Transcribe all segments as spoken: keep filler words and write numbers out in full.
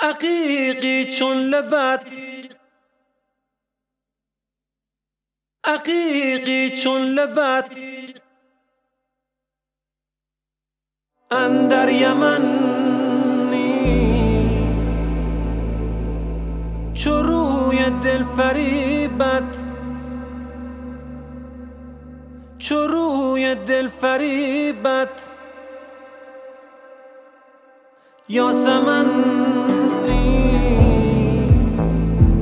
عقیقی چون لبت، عقیقی چون لبت اندر یمن نیست، چو روی دل فریبت، چو روی دل فریبت یاسمن نیست.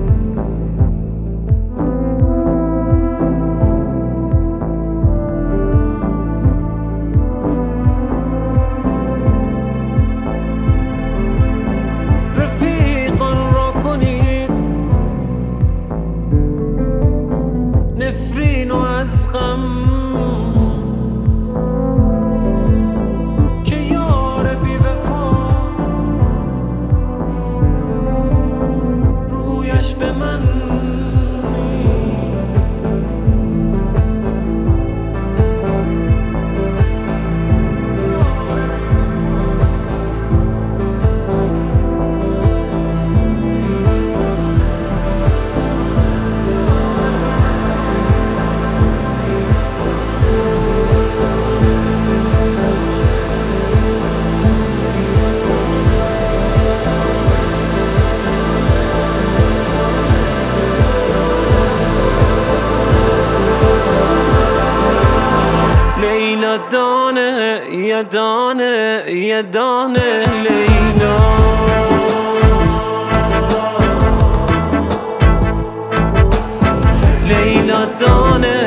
رفیقان را کنید نفرین و از غم، به من لیلا دانه یه دانه یه دانه لیلا، لیلا دانه